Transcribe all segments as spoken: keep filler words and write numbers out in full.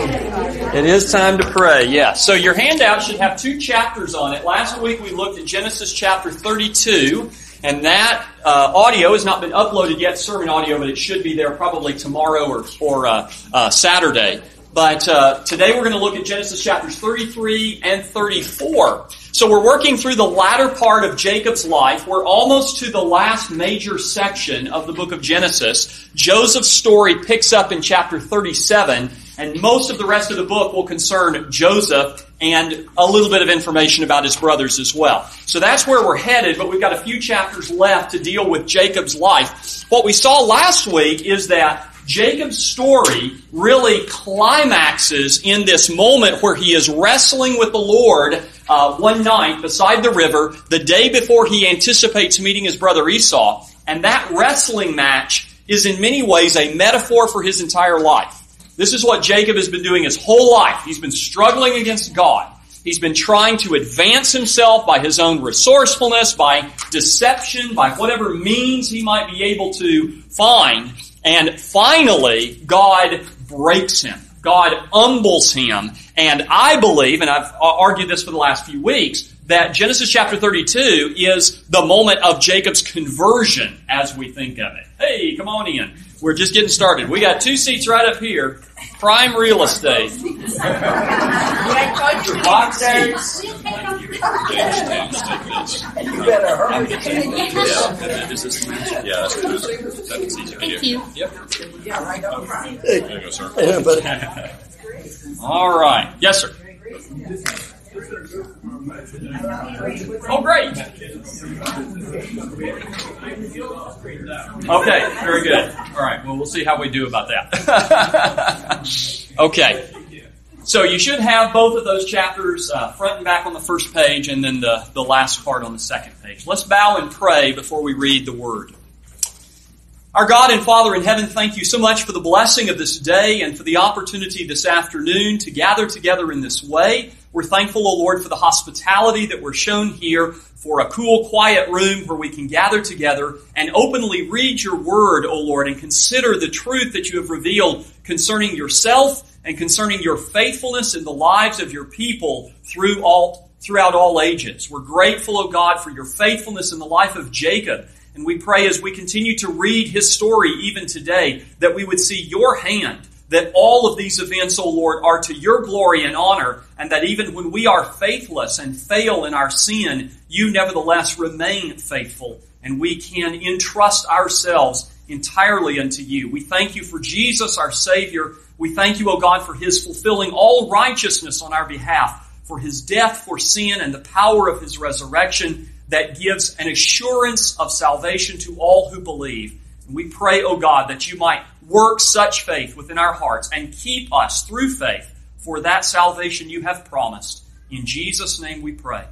It is time to pray, yeah. So your handout should have two chapters on it. Last week we looked at Genesis chapter thirty-two, and that uh, audio has not been uploaded yet, sermon audio, but it should be there probably tomorrow or, or uh, uh, Saturday. But uh, today we're going to look at Genesis chapters thirty-three and thirty-four. So we're working through the latter part of Jacob's life. We're almost to the last major section of the book of Genesis. Joseph's story picks up in chapter thirty-seven, and most of the rest of the book will concern Joseph and a little bit of information about his brothers as well. So that's where we're headed, but we've got a few chapters left to deal with Jacob's life. What we saw last week is that Jacob's story really climaxes in this moment where he is wrestling with the Lord uh, one night beside the river, the day before he anticipates meeting his brother Esau. And that wrestling match is in many ways a metaphor for his entire life. This is what Jacob has been doing his whole life. He's been struggling against God. He's been trying to advance himself by his own resourcefulness, by deception, by whatever means he might be able to find. And finally, God breaks him. God humbles him. And I believe, and I've argued this for the last few weeks, that Genesis chapter thirty-two is the moment of Jacob's conversion as we think of it. Hey, come on in. We're just getting started. We got two seats right up here. Prime real estate. Box seats. You better hurry. Yeah, that's good. Thank you. Yep. Yeah, right up front. There you go, sir. Yeah, but All right. Yes, sir. Oh, great. Okay, very good. All right, well, we'll see how we do about that. Okay. So you should have both of those chapters uh, front and back on the first page, and then the, the last part on the second page. Let's bow and pray before we read the Word. Our God and Father in heaven, thank you so much for the blessing of this day and for the opportunity this afternoon to gather together in this way. We're thankful, O Lord, for the hospitality that we're shown here, for a cool, quiet room where we can gather together and openly read your word, O Lord, and consider the truth that you have revealed concerning yourself and concerning your faithfulness in the lives of your people through all, throughout all ages. We're grateful, O God, for your faithfulness in the life of Jacob. And we pray as we continue to read his story even today, that we would see your hand, that all of these events, O Lord, are to your glory and honor, and that even when we are faithless and fail in our sin, you nevertheless remain faithful, and we can entrust ourselves entirely unto you. We thank you for Jesus, our Savior. We thank you, O God, for his fulfilling all righteousness on our behalf, for his death for sin and the power of his resurrection that gives an assurance of salvation to all who believe. And we pray, O God, that you might work such faith within our hearts and keep us through faith for that salvation you have promised. In Jesus' name we pray.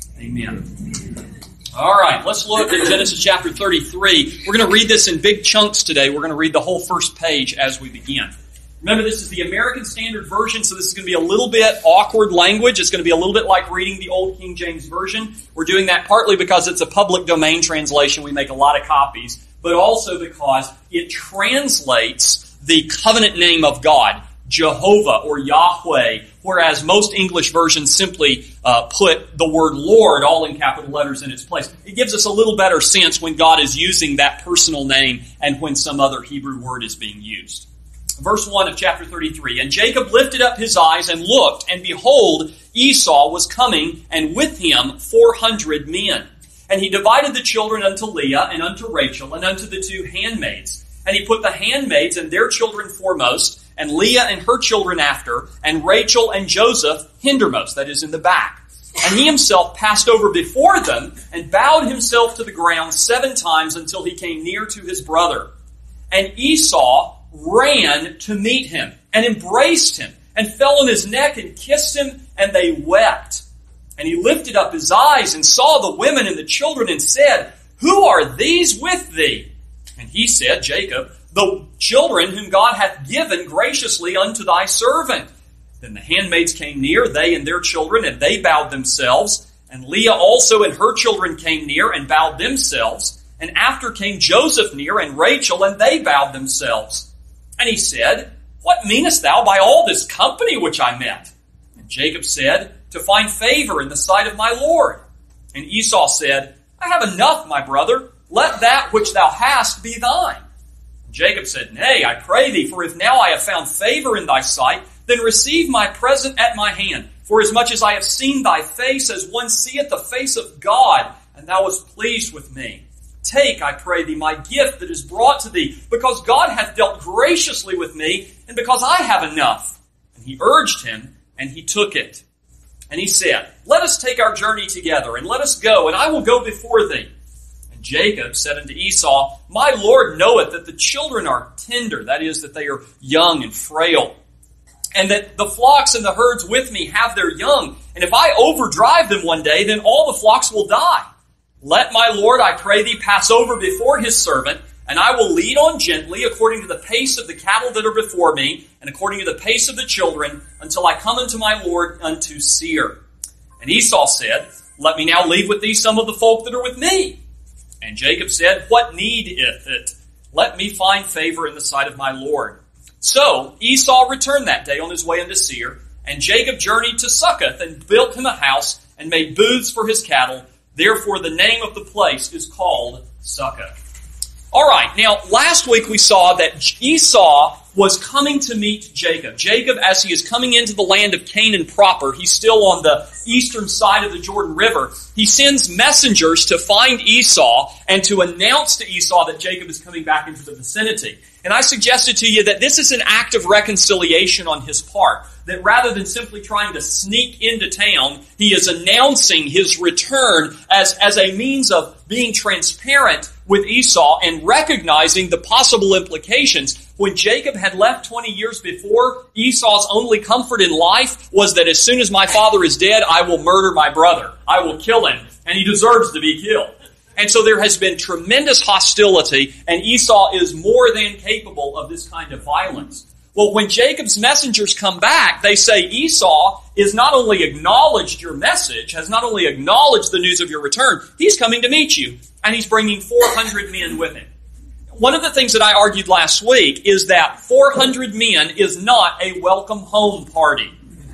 Amen. All right, let's look at Genesis chapter thirty-three. We're going to read this in big chunks today. We're going to read the whole first page as we begin. Remember, this is the American Standard Version, so this is going to be a little bit awkward language. It's going to be a little bit like reading the Old King James Version. We're doing that partly because it's a public domain translation. We make a lot of copies, but also because it translates the covenant name of God, Jehovah or Yahweh, whereas most English versions simply uh, put the word Lord all in capital letters in its place. It gives us a little better sense when God is using that personal name and when some other Hebrew word is being used. Verse one of chapter thirty-three, And Jacob lifted up his eyes and looked, and behold, Esau was coming, and with him four hundred men. And he divided the children unto Leah, and unto Rachel, and unto the two handmaids. And he put the handmaids and their children foremost, and Leah and her children after, and Rachel and Joseph hindermost, that is, in the back. And he himself passed over before them, and bowed himself to the ground seven times until he came near to his brother. And Esau ran to meet him, and embraced him, and fell on his neck, and kissed him, and they wept. And he lifted up his eyes, and saw the women and the children, and said, Who are these with thee? And he said, Jacob, the children whom God hath given graciously unto thy servant. Then the handmaids came near, they and their children, and they bowed themselves. And Leah also and her children came near, and bowed themselves. And after came Joseph near, and Rachel, and they bowed themselves. And he said, "What meanest thou by all this company which I met?" And Jacob said, "To find favor in the sight of my Lord." And Esau said, "I have enough, my brother. Let that which thou hast be thine." And Jacob said, "Nay, I pray thee, for if now I have found favor in thy sight, then receive my present at my hand. For as much as I have seen thy face as one seeth the face of God, and thou wast pleased with me. Take, I pray thee, my gift that is brought to thee, because God hath dealt graciously with me, and because I have enough." And he urged him, and he took it. And he said, "Let us take our journey together, and let us go, and I will go before thee." And Jacob said unto Esau, "My Lord knoweth that the children are tender," that is, that they are young and frail, "and that the flocks and the herds with me have their young. And if I overdrive them one day, then all the flocks will die. Let my Lord, I pray thee, pass over before his servant, and I will lead on gently according to the pace of the cattle that are before me, and according to the pace of the children, until I come unto my Lord unto Seir." And Esau said, "Let me now leave with thee some of the folk that are with me." And Jacob said, "What need is it? Let me find favor in the sight of my Lord." So Esau returned that day on his way unto Seir, and Jacob journeyed to Succoth and built him a house and made booths for his cattle. Therefore the name of the place is called Succoth. All right, now last week we saw that Esau was coming to meet Jacob. Jacob, as he is coming into the land of Canaan proper, he's still on the eastern side of the Jordan River, he sends messengers to find Esau and to announce to Esau that Jacob is coming back into the vicinity. And I suggested to you that this is an act of reconciliation on his part, that rather than simply trying to sneak into town, he is announcing his return as, as a means of being transparent with Esau and recognizing the possible implications. When Jacob had left twenty years before, Esau's only comfort in life was that as soon as my father is dead, I will murder my brother. I will kill him, and he deserves to be killed. And so there has been tremendous hostility, and Esau is more than capable of this kind of violence. Well, when Jacob's messengers come back, they say Esau is not only acknowledged your message, has not only acknowledged the news of your return, he's coming to meet you, and he's bringing four hundred men with him. One of the things that I argued last week is that four hundred men is not a welcome home party.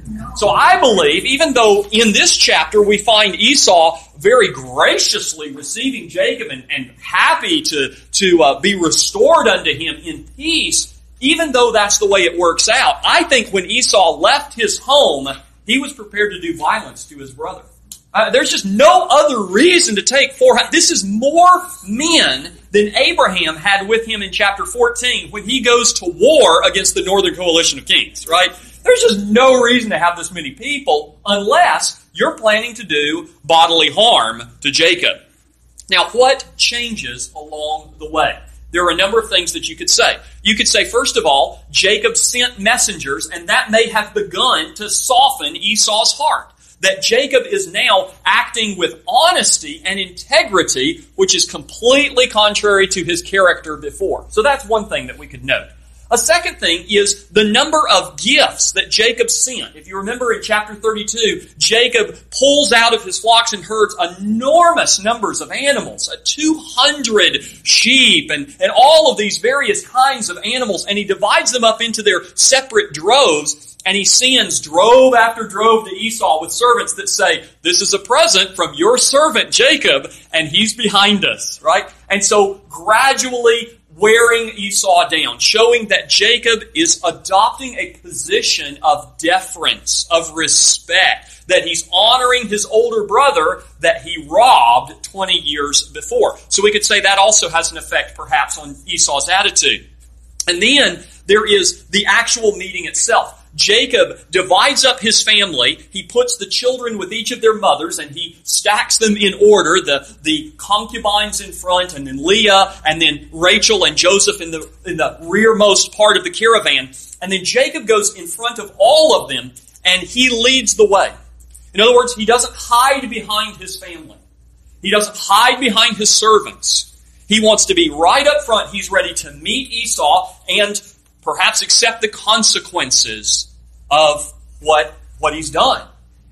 So I believe, even though in this chapter we find Esau very graciously receiving Jacob and, and happy to, to uh, be restored unto him in peace, even though that's the way it works out, I think when Esau left his home, he was prepared to do violence to his brother. Uh, there's just no other reason to take four hundred. This is more men than Abraham had with him in chapter fourteen when he goes to war against the northern coalition of kings, right? There's just no reason to have this many people unless you're planning to do bodily harm to Jacob. Now, what changes along the way? There are a number of things that you could say. You could say, first of all, Jacob sent messengers, and that may have begun to soften Esau's heart. That Jacob is now acting with honesty and integrity, which is completely contrary to his character before. So that's one thing that we could note. A second thing is the number of gifts that Jacob sent. If you remember in chapter thirty-two, Jacob pulls out of his flocks and herds enormous numbers of animals, two hundred sheep and, and all of these various kinds of animals, and he divides them up into their separate droves, and he sends drove after drove to Esau with servants that say, "This is a present from your servant Jacob, and he's behind us," right? And so gradually wearing Esau down, showing that Jacob is adopting a position of deference, of respect, that he's honoring his older brother that he robbed twenty years before. So we could say that also has an effect perhaps on Esau's attitude. And then there is the actual meeting itself. Jacob divides up his family. He puts the children with each of their mothers, and he stacks them in order, the, the concubines in front, and then Leah, and then Rachel and Joseph in the, in the rearmost part of the caravan. And then Jacob goes in front of all of them, and he leads the way. In other words, he doesn't hide behind his family. He doesn't hide behind his servants. He wants to be right up front. He's ready to meet Esau and perhaps accept the consequences of what, what he's done.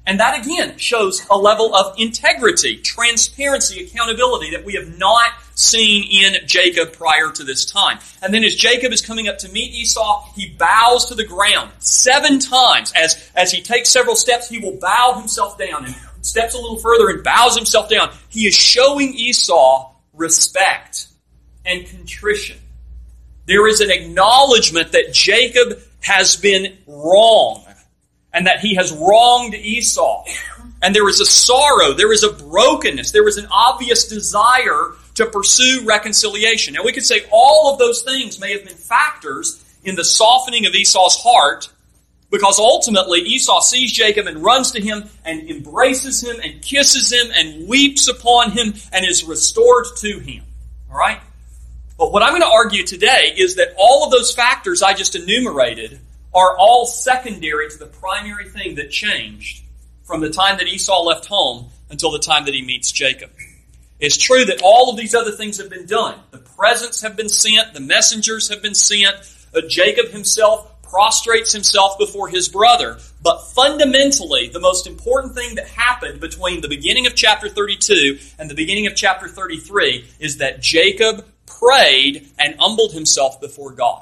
And that, again, shows a level of integrity, transparency, accountability that we have not seen in Jacob prior to this time. And then as Jacob is coming up to meet Esau, he bows to the ground seven times. As, as he takes several steps, he will bow himself down and steps a little further and bows himself down. He is showing Esau respect and contrition. There is an acknowledgement that Jacob has been wrong and that he has wronged Esau. And there is a sorrow, there is a brokenness, there is an obvious desire to pursue reconciliation. Now we could say all of those things may have been factors in the softening of Esau's heart, because ultimately Esau sees Jacob and runs to him and embraces him and kisses him and weeps upon him and is restored to him. All right? But what I'm going to argue today is that all of those factors I just enumerated are all secondary to the primary thing that changed from the time that Esau left home until the time that he meets Jacob. It's true that all of these other things have been done. The presents have been sent. The messengers have been sent. Uh, Jacob himself prostrates himself before his brother. But fundamentally, the most important thing that happened between the beginning of chapter thirty-two and the beginning of chapter thirty-three is that Jacob prayed and humbled himself before God.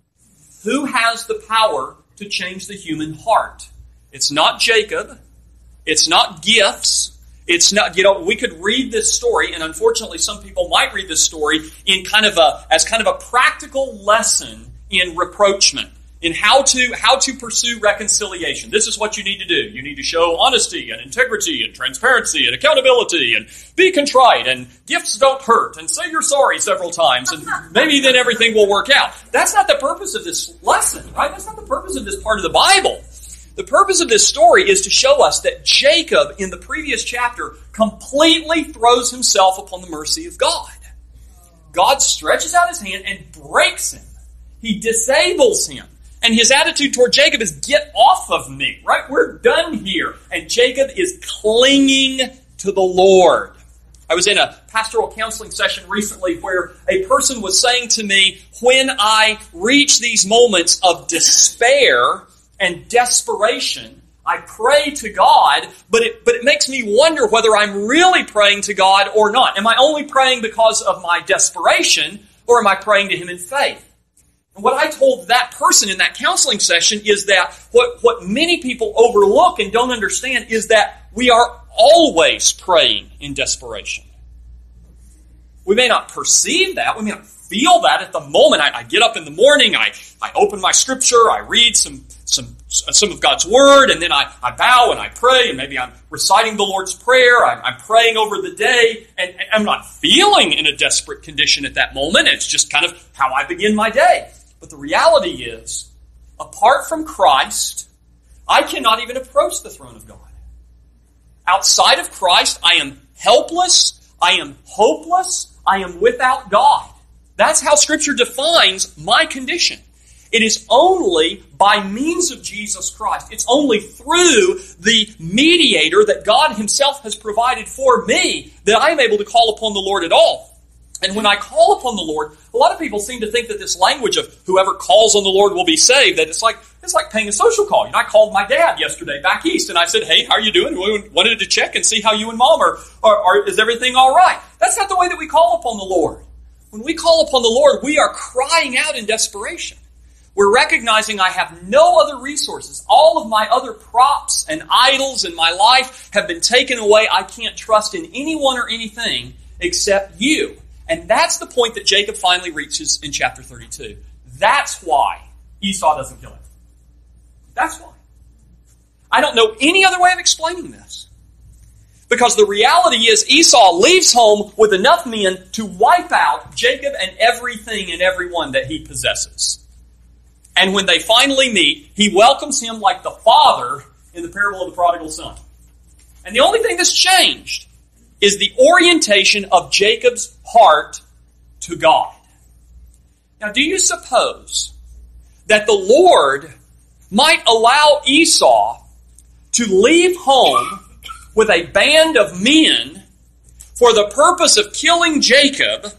Who has the power to change the human heart? It's not Jacob. It's not gifts. It's not, you know, we could read this story, and unfortunately some people might read this story in kind of a, as kind of a practical lesson in rapprochement, in how to, how to pursue reconciliation. This is what you need to do. You need to show honesty and integrity and transparency and accountability and be contrite and gifts don't hurt and say you're sorry several times and maybe then everything will work out. That's not the purpose of this lesson, right? That's not the purpose of this part of the Bible. The purpose of this story is to show us that Jacob, in the previous chapter, completely throws himself upon the mercy of God. God stretches out his hand and breaks him. He disables him. And his attitude toward Jacob is, get off of me, right? We're done here. And Jacob is clinging to the Lord. I was in a pastoral counseling session recently where a person was saying to me, when I reach these moments of despair and desperation, I pray to God, but it, but it makes me wonder whether I'm really praying to God or not. Am I only praying because of my desperation, or am I praying to Him in faith? And what I told that person in that counseling session is that what, what many people overlook and don't understand is that we are always praying in desperation. We may not perceive that, we may not feel that at the moment. I, I get up in the morning, I, I open my scripture, I read some some some of God's Word, and then I, I bow and I pray, and maybe I'm reciting the Lord's Prayer, I'm, I'm praying over the day, and, and I'm not feeling in a desperate condition at that moment. It's just kind of how I begin my day. But the reality is, apart from Christ, I cannot even approach the throne of God. Outside of Christ, I am helpless, I am hopeless, I am without God. That's how Scripture defines my condition. It is only by means of Jesus Christ. It's only through the mediator that God Himself has provided for me that I am able to call upon the Lord at all. And when I call upon the Lord, a lot of people seem to think that this language of whoever calls on the Lord will be saved, that it's like it's like paying a social call. You know, I called my dad yesterday back east, and I said, hey, how are you doing? We wanted to check and see how you and Mom are, are, are is everything all right? That's not the way that we call upon the Lord. When we call upon the Lord, we are crying out in desperation. We're recognizing I have no other resources. All of my other props and idols in my life have been taken away. I can't trust in anyone or anything except you. And that's the point that Jacob finally reaches in chapter thirty-two. That's why Esau doesn't kill him. That's why. I don't know any other way of explaining this. Because the reality is Esau leaves home with enough men to wipe out Jacob and everything and everyone that he possesses. And when they finally meet, he welcomes him like the father in the parable of the prodigal son. And the only thing that's changed is the orientation of Jacob's heart to God. Now, do you suppose that the Lord might allow Esau to leave home with a band of men for the purpose of killing Jacob,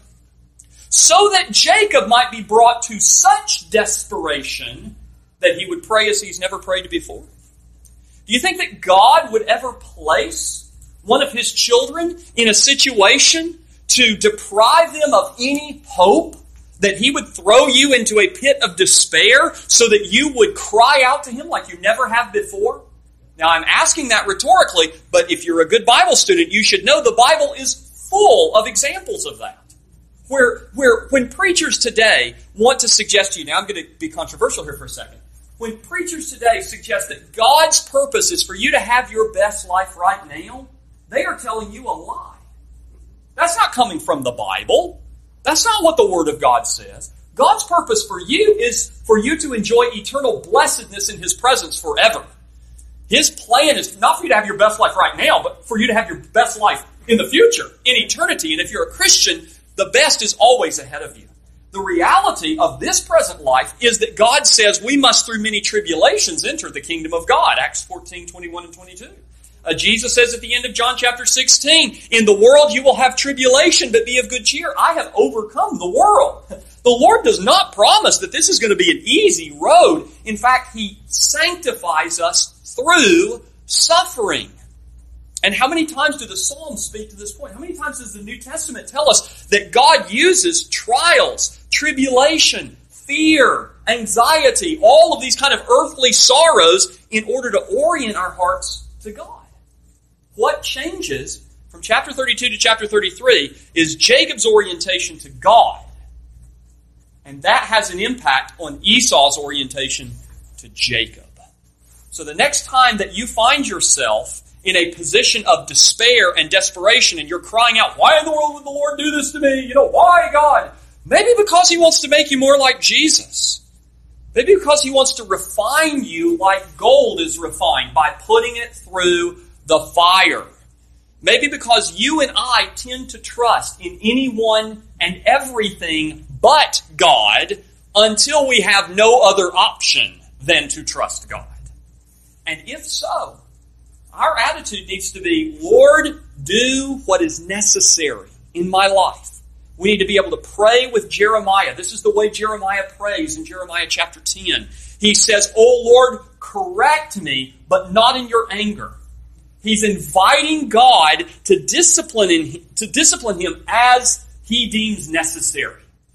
so that Jacob might be brought to such desperation that he would pray as he's never prayed before? Do Do you think that God would ever place one of His children in a situation to deprive them of any hope, that He would throw you into a pit of despair so that you would cry out to Him like you never have before? Now, I'm asking that rhetorically, but if you're a good Bible student, you should know the Bible is full of examples of that. Where, where when preachers today want to suggest to you, now I'm going to be controversial here for a second. When preachers today suggest that God's purpose is for you to have your best life right now, they are telling you a lie. That's not coming from the Bible. That's not what the Word of God says. God's purpose for you is for you to enjoy eternal blessedness in His presence forever. His plan is not for you to have your best life right now, but for you to have your best life in the future, in eternity. And if you're a Christian, the best is always ahead of you. The reality of this present life is that God says we must through many tribulations enter the kingdom of God. Acts fourteen, twenty-one and twenty-two. Uh, Jesus says at the end of John chapter sixteen, in the world you will have tribulation, but be of good cheer. I have overcome the world. The Lord does not promise that this is going to be an easy road. In fact, He sanctifies us through suffering. And how many times do the Psalms speak to this point? How many times does the New Testament tell us that God uses trials, tribulation, fear, anxiety, all of these kind of earthly sorrows in order to orient our hearts to God? What changes from chapter thirty-two to chapter thirty-three is Jacob's orientation to God. And that has an impact on Esau's orientation to Jacob. So the next time that you find yourself in a position of despair and desperation, and you're crying out, why in the world would the Lord do this to me? You know, why, God? Maybe because He wants to make you more like Jesus. Maybe because He wants to refine you like gold is refined by putting it through the fire. Maybe because you and I tend to trust in anyone and everything but God until we have no other option than to trust God. And if so, our attitude needs to be, Lord, do what is necessary in my life. We need to be able to pray with Jeremiah. This is the way Jeremiah prays in Jeremiah chapter ten. He says, O Lord, correct me, but not in your anger. He's inviting God to discipline him, to discipline him as He deems necessary.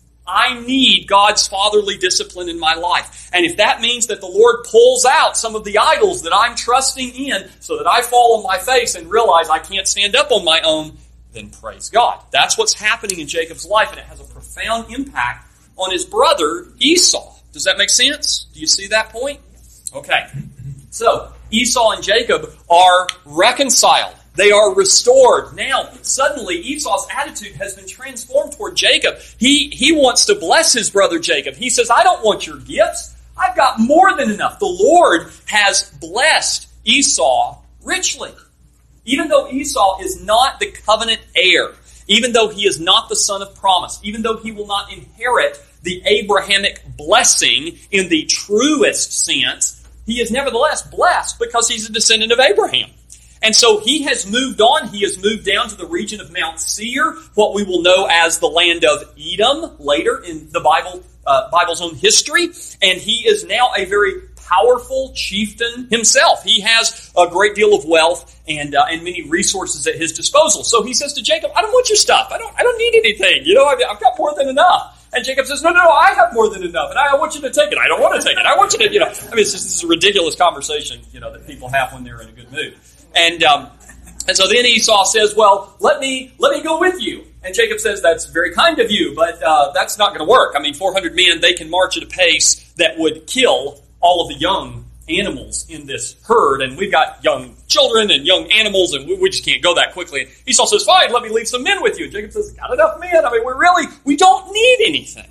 I need God's fatherly discipline in my life. And if that means that the Lord pulls out some of the idols that I'm trusting in so that I fall on my face and realize I can't stand up on my own, then praise God. That's what's happening in Jacob's life, and it has a profound impact on his brother Esau. Does that make sense? Do you see that point? Okay. So, Esau and Jacob are reconciled. They are restored. Now, suddenly, Esau's attitude has been transformed toward Jacob. He, he wants to bless his brother Jacob. He says, I don't want your gifts. I've got more than enough. The Lord has blessed Esau richly. Even though Esau is not the covenant heir, even though he is not the son of promise, even though he will not inherit the Abrahamic blessing in the truest sense, he is nevertheless blessed because he's a descendant of Abraham. And so he has moved on. He has moved down to the region of Mount Seir, what we will know as the land of Edom later in the Bible, uh, Bible's own history. And he is now a very powerful chieftain himself. He has a great deal of wealth and uh, and many resources at his disposal. So he says to Jacob, I don't want your stuff. I don't I don't need anything. You know, I've, I've got more than enough. And Jacob says, no, no, no, I have more than enough, and I, I want you to take it. I don't want to take it. I want you to, you know. I mean, it's just, this is a ridiculous conversation, you know, that people have when they're in a good mood. And um, and so then Esau says, well, let me let me go with you. And Jacob says, that's very kind of you, but uh, that's not going to work. I mean, four hundred men, they can march at a pace that would kill all of the young animals in this herd. And we've got young children and young animals, and we, we just can't go that quickly. And Esau says, fine, let me leave some men with you. And Jacob says, got enough men? I mean, we're really, we don't need anything.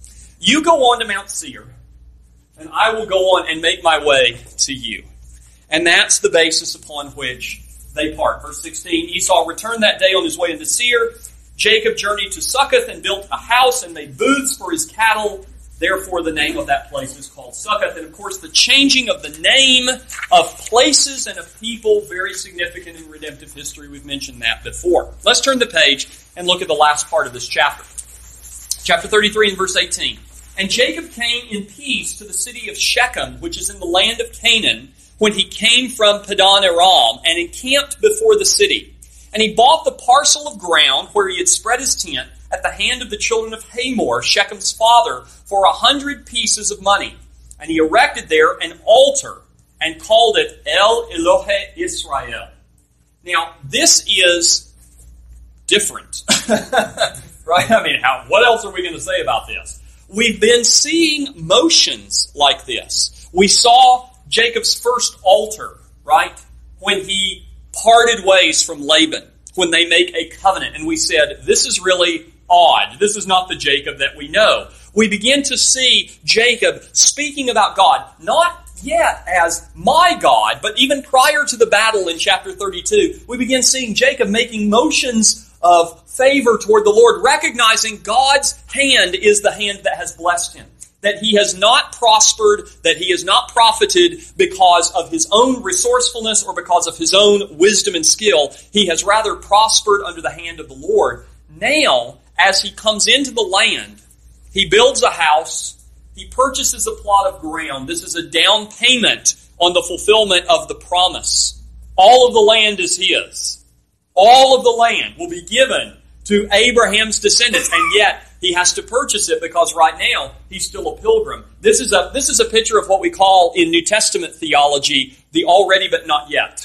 You go on to Mount Seir, and I will go on and make my way to you. And that's the basis upon which they part. Verse sixteen, Esau returned that day on his way into Seir. Jacob journeyed to Succoth and built a house and made booths for his cattle. Therefore, the name of that place is called Succoth. And of course, the changing of the name of places and of people, very significant in redemptive history. We've mentioned that before. Let's turn the page and look at the last part of this chapter. Chapter thirty-three and verse eighteen. And Jacob came in peace to the city of Shechem, which is in the land of Canaan, when he came from Padan Aram and encamped before the city. And he bought the parcel of ground where he had spread his tent at the hand of the children of Hamor, Shechem's father, for a hundred pieces of money. And he erected there an altar and called it El Elohe Israel. Now, this is different. Right? I mean, how, what else are we going to say about this? We've been seeing motions like this. We saw Jacob's first altar, right? When he parted ways from Laban, when they make a covenant. And we said, this is really odd. This is not the Jacob that we know. We begin to see Jacob speaking about God, not yet as my God, but even prior to the battle in chapter thirty-two, we begin seeing Jacob making motions of favor toward the Lord, recognizing God's hand is the hand that has blessed him. That he has not prospered, that he has not profited because of his own resourcefulness or because of his own wisdom and skill. He has rather prospered under the hand of the Lord. Now, as he comes into the land, he builds a house, he purchases a plot of ground. This is a down payment on the fulfillment of the promise. All of the land is his. All of the land will be given to Abraham's descendants, and yet he has to purchase it because right now he's still a pilgrim. This is a this is a picture of what we call in New Testament theology the already but not yet.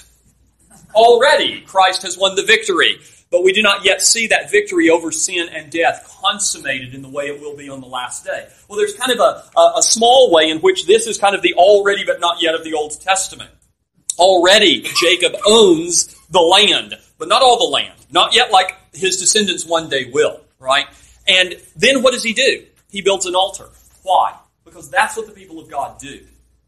Already Christ has won the victory, but we do not yet see that victory over sin and death consummated in the way it will be on the last day. Well, there's kind of a, a, a small way in which this is kind of the already but not yet of the Old Testament. Already Jacob owns the land, but not all the land. Not yet like his descendants one day will, right? And then what does he do? He builds an altar. Why? Because that's what the people of God do.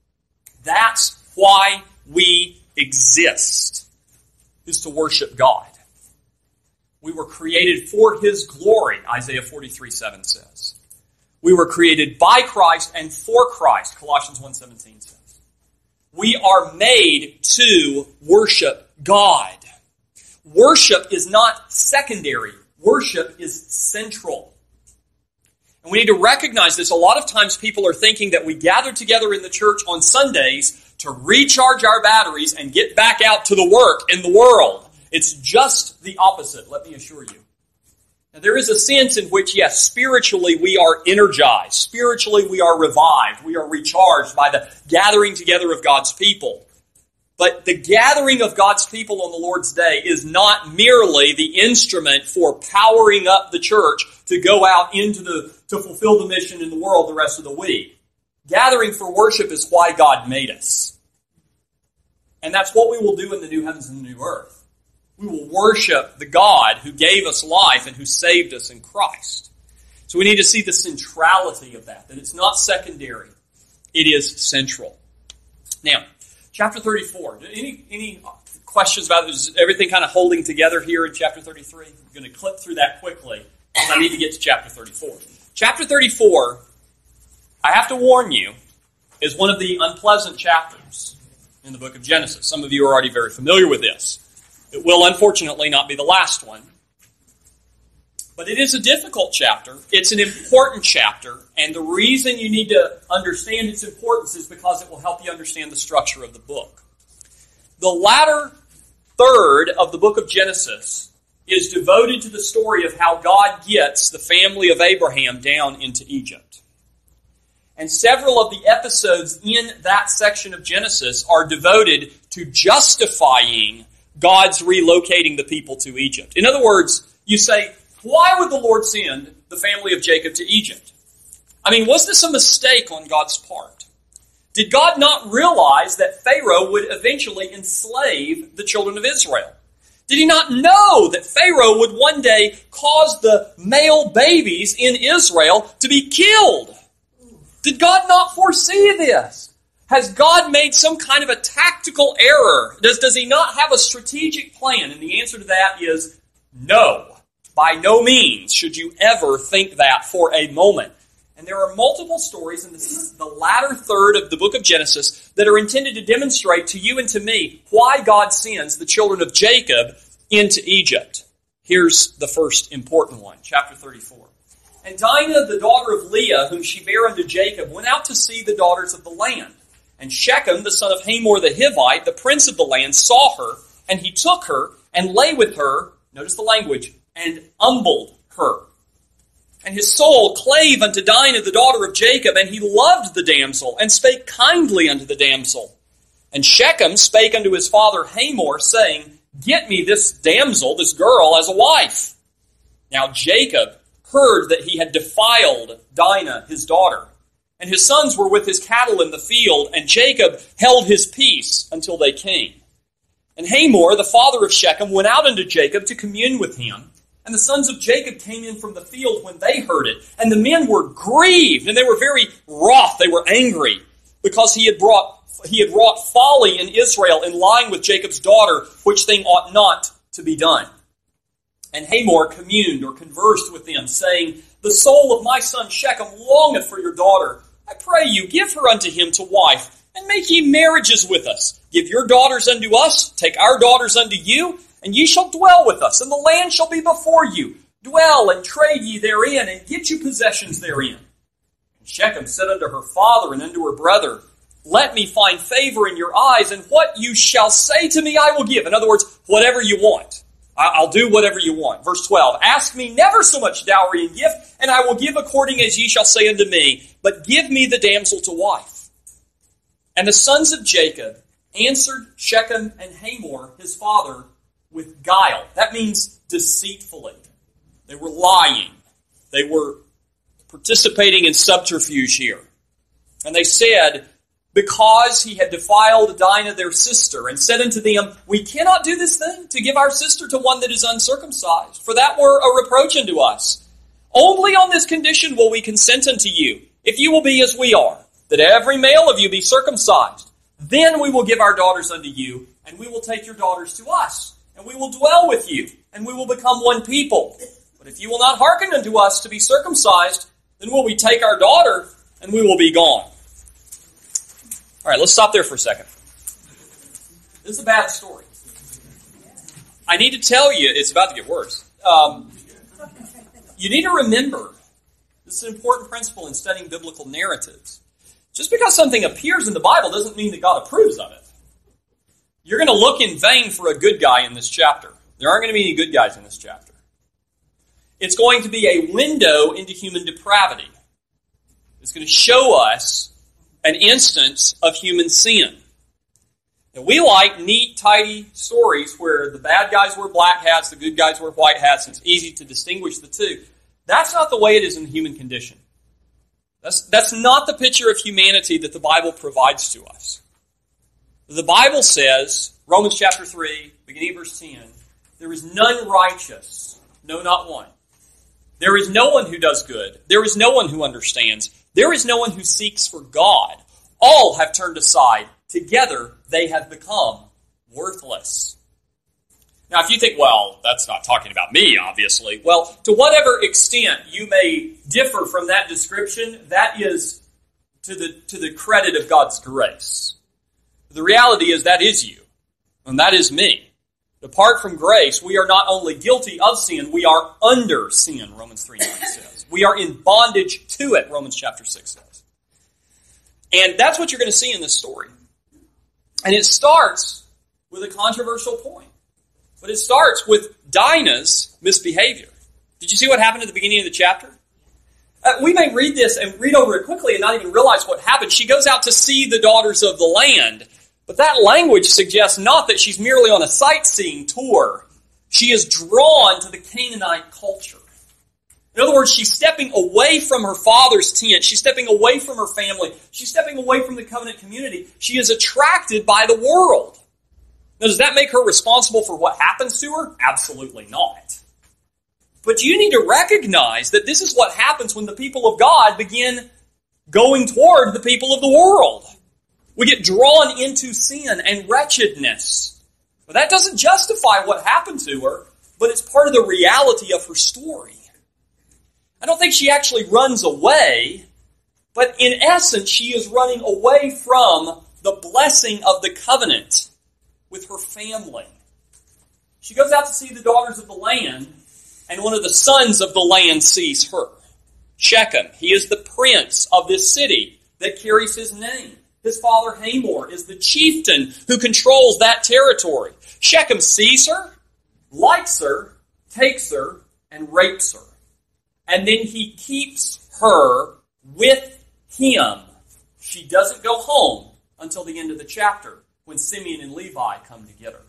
That's why we exist, is to worship God. We were created for His glory, Isaiah forty-three seven says. We were created by Christ and for Christ, Colossians one seventeen says. We are made to worship God. Worship is not secondary. Worship is central. And we need to recognize this. A lot of times people are thinking that we gather together in the church on Sundays to recharge our batteries and get back out to the work in the world. It's just the opposite, let me assure you. Now, there is a sense in which, yes, spiritually we are energized. Spiritually we are revived. We are recharged by the gathering together of God's people. But the gathering of God's people on the Lord's Day is not merely the instrument for powering up the church to go out into the to fulfill the mission in the world the rest of the week. Gathering for worship is why God made us. And that's what we will do in the new heavens and the new earth. We will worship the God who gave us life and who saved us in Christ. So we need to see the centrality of that, that it's not secondary. It is central. Now, chapter thirty-four. Any any questions about this? Is everything kind of holding together here in chapter thirty-three? I'm going to clip through that quickly because I need to get to chapter thirty-four. Chapter thirty-four, I have to warn you, is one of the unpleasant chapters in the book of Genesis. Some of you are already very familiar with this. It will unfortunately not be the last one. But it is a difficult chapter. It's an important chapter. And the reason you need to understand its importance is because it will help you understand the structure of the book. The latter third of the book of Genesis is devoted to the story of how God gets the family of Abraham down into Egypt. And several of the episodes in that section of Genesis are devoted to justifying God's relocating the people to Egypt. In other words, you say, why would the Lord send the family of Jacob to Egypt? I mean, was this a mistake on God's part? Did God not realize that Pharaoh would eventually enslave the children of Israel? Did he not know that Pharaoh would one day cause the male babies in Israel to be killed? Did God not foresee this? Has God made some kind of a tactical error? Does, does he not have a strategic plan? And the answer to that is no. By no means should you ever think that for a moment. And there are multiple stories in the, the latter third of the book of Genesis that are intended to demonstrate to you and to me why God sends the children of Jacob into Egypt. Here's the first important one, chapter thirty-four. And Dinah, the daughter of Leah, whom she bare unto Jacob, went out to see the daughters of the land. And Shechem, the son of Hamor the Hivite, the prince of the land, saw her, and he took her and lay with her, notice the language, and humbled her. And his soul clave unto Dinah, the daughter of Jacob, and he loved the damsel, and spake kindly unto the damsel. And Shechem spake unto his father Hamor, saying, Get me this damsel, this girl, as a wife. Now Jacob heard that he had defiled Dinah, his daughter, and his sons were with his cattle in the field, and Jacob held his peace until they came. And Hamor, the father of Shechem, went out unto Jacob to commune with him. And the sons of Jacob came in from the field when they heard it. And the men were grieved, and they were very wroth. They were angry, because he had brought he had wrought folly in Israel in lying with Jacob's daughter, which thing ought not to be done. And Hamor communed or conversed with them, saying, The soul of my son Shechem longeth for your daughter. I pray you, give her unto him to wife, and make ye marriages with us. Give your daughters unto us, take our daughters unto you, and ye shall dwell with us, and the land shall be before you. Dwell and trade ye therein, and get you possessions therein. And Shechem said unto her father and unto her brother, Let me find favor in your eyes, and what you shall say to me I will give. In other words, whatever you want. I'll do whatever you want. Verse twelve, Ask me never so much dowry and gift, and I will give according as ye shall say unto me, but give me the damsel to wife. And the sons of Jacob answered Shechem and Hamor, his father, with guile. That means deceitfully. They were lying. They were participating in subterfuge here. And they said, because he had defiled Dinah their sister, and said unto them, We cannot do this thing, to give our sister to one that is uncircumcised, for that were a reproach unto us. Only on this condition will we consent unto you, if you will be as we are, that every male of you be circumcised. Then we will give our daughters unto you, and we will take your daughters to us, and we will dwell with you, and we will become one people. But if you will not hearken unto us to be circumcised, then will we take our daughter, and we will be gone. All right, let's stop there for a second. This is a bad story. I need to tell you, it's about to get worse. Um, you need to remember, this is an important principle in studying biblical narratives. Just because something appears in the Bible doesn't mean that God approves of it. You're going to look in vain for a good guy in this chapter. There aren't going to be any good guys in this chapter. It's going to be a window into human depravity. It's going to show us an instance of human sin. And we like neat, tidy stories where the bad guys wear black hats, the good guys wear white hats, and it's easy to distinguish the two. That's not the way it is in the human condition. That's, that's not the picture of humanity that the Bible provides to us. The Bible says, Romans chapter three, beginning of verse ten, there is none righteous, no, not one. There is no one who does good. There is no one who understands. There is no one who seeks for God. All have turned aside. Together they have become worthless. Now, if you think, well, that's not talking about me, obviously. Well, to whatever extent you may differ from that description, that is to the, to the credit of God's grace. The reality is that is you, and that is me. Apart from grace, we are not only guilty of sin, we are under sin, Romans three nine says. We are in bondage to it, Romans chapter six says. And that's what you're going to see in this story. And it starts with a controversial point. But it starts with Dinah's misbehavior. Did you see what happened at the beginning of the chapter? Uh, we may read this and read over it quickly and not even realize what happened. She goes out to see the daughters of the land. But that language suggests not that she's merely on a sightseeing tour. She is drawn to the Canaanite culture. In other words, she's stepping away from her father's tent. She's stepping away from her family. She's stepping away from the covenant community. She is attracted by the world. Now, does that make her responsible for what happens to her? Absolutely not. But you need to recognize that this is what happens when the people of God begin going toward the people of the world. We get drawn into sin and wretchedness. But that doesn't justify what happened to her, but it's part of the reality of her story. I don't think she actually runs away, but in essence, she is running away from the blessing of the covenant with her family. She goes out to see the daughters of the land, and one of the sons of the land sees her. Shechem, he is the prince of this city that carries his name. His father Hamor is the chieftain who controls that territory. Shechem sees her, likes her, takes her, and rapes her. And then he keeps her with him. She doesn't go home until the end of the chapter when Simeon and Levi come to get her.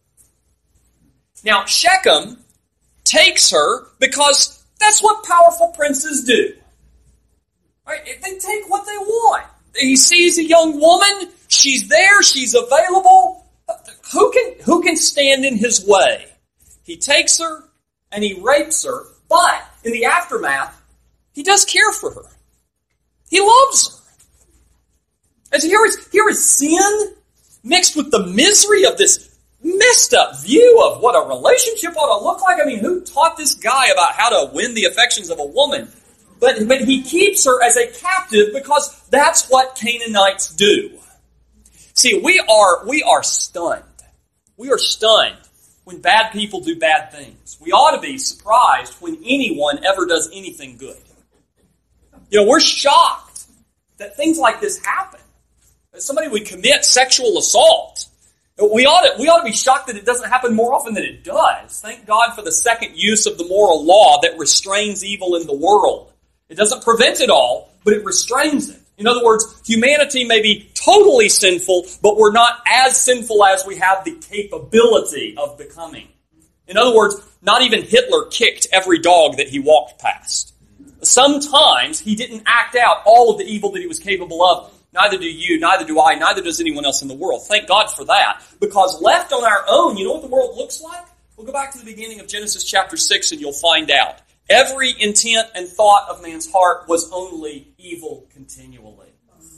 Now, Shechem takes her because that's what powerful princes do. Right? They take what they want. He sees a young woman. She's there. She's available. Who can, who can stand in his way? He takes her and he rapes her. But in the aftermath, he does care for her. He loves her. And so here is, here is sin mixed with the misery of this messed up view of what a relationship ought to look like. I mean, who taught this guy about how to win the affections of a woman? But, but he keeps her as a captive because that's what Canaanites do. See, we are, we are stunned. We are stunned when bad people do bad things. We ought to be surprised when anyone ever does anything good. You know, we're shocked that things like this happen. That somebody would commit sexual assault. We ought to, we ought to be shocked that it doesn't happen more often than it does. Thank God for the second use of the moral law that restrains evil in the world. It doesn't prevent it all, but it restrains it. In other words, humanity may be totally sinful, but we're not as sinful as we have the capability of becoming. In other words, not even Hitler kicked every dog that he walked past. Sometimes he didn't act out all of the evil that he was capable of. Neither do you, neither do I, neither does anyone else in the world. Thank God for that. Because left on our own, you know what the world looks like? We'll go back to the beginning of Genesis chapter six and you'll find out. Every intent and thought of man's heart was only evil continually.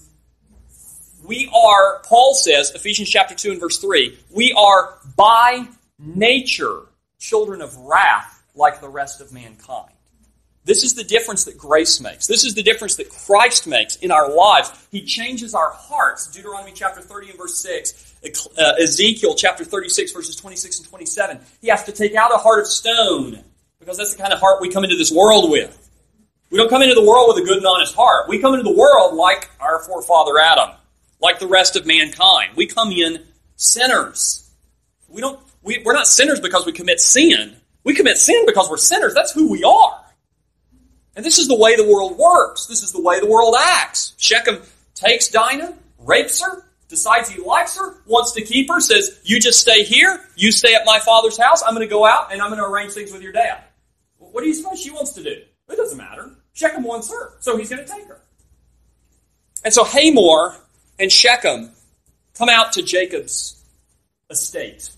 We are, Paul says, Ephesians chapter two and verse three, we are by nature children of wrath like the rest of mankind. This is the difference that grace makes. This is the difference that Christ makes in our lives. He changes our hearts. Deuteronomy chapter thirty and verse six, uh, Ezekiel chapter thirty-six verses twenty-six and twenty-seven. He has to take out a heart of stone because that's the kind of heart we come into this world with. We don't come into the world with a good and honest heart. We come into the world like our forefather Adam, like the rest of mankind. We come in sinners. We don't. We, we're not sinners because we commit sin. We commit sin because we're sinners. That's who we are. And this is the way the world works. This is the way the world acts. Shechem takes Dinah, rapes her, decides he likes her, wants to keep her, says, you just stay here, you stay at my father's house, I'm going to go out and I'm going to arrange things with your dad. What do you suppose she wants to do? It doesn't matter. Shechem wants her, so he's going to take her. And so Hamor and Shechem come out to Jacob's estate.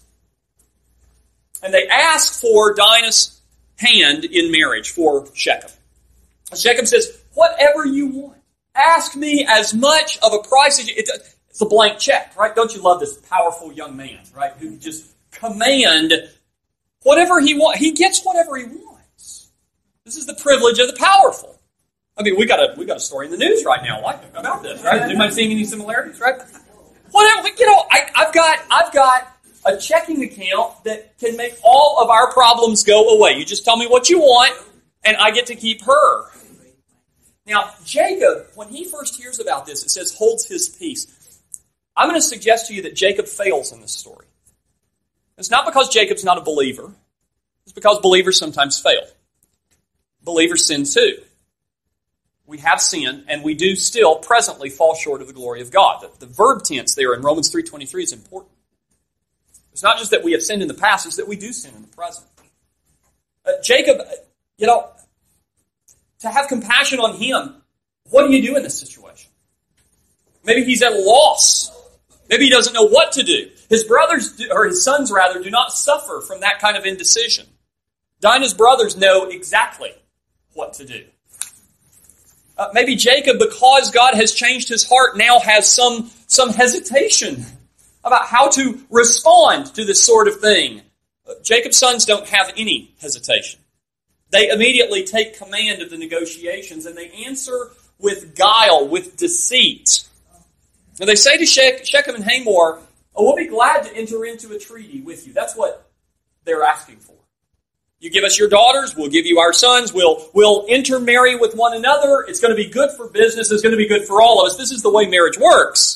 And they ask for Dinah's hand in marriage for Shechem. Shechem says, whatever you want. Ask me as much of a price as you... It's a blank check, right? Don't you love this powerful young man, right? Who just command whatever he wants. He gets whatever he wants. This is the privilege of the powerful. I mean, we got a we got a story in the news right now like about this, right? Anybody seeing any similarities, right? Whatever, you know, I, I've got I've got a checking account that can make all of our problems go away. You just tell me what you want, and I get to keep her. Now, Jacob, when he first hears about this, it says, holds his peace. I'm going to suggest to you that Jacob fails in this story. It's not because Jacob's not a believer. It's because believers sometimes fail. Believers sin too. We have sinned, and we do still presently fall short of the glory of God. The, the verb tense there in Romans three twenty-three is important. It's not just that we have sinned in the past, it's that we do sin in the present. Uh, Jacob, you know, to have compassion on him, what do you do in this situation? Maybe he's at a loss. Maybe he doesn't know what to do. His brothers, do, or his sons rather, do not suffer from that kind of indecision. Dinah's brothers know exactly what to do. Uh, maybe Jacob, because God has changed his heart, now has some, some hesitation about how to respond to this sort of thing. Uh, Jacob's sons don't have any hesitation. They immediately take command of the negotiations and they answer with guile, with deceit. And they say to Shechem and Hamor, oh, we'll be glad to enter into a treaty with you. That's what they're asking for. You give us your daughters, we'll give you our sons, we'll, we'll intermarry with one another. It's going to be good for business, it's going to be good for all of us. This is the way marriage works.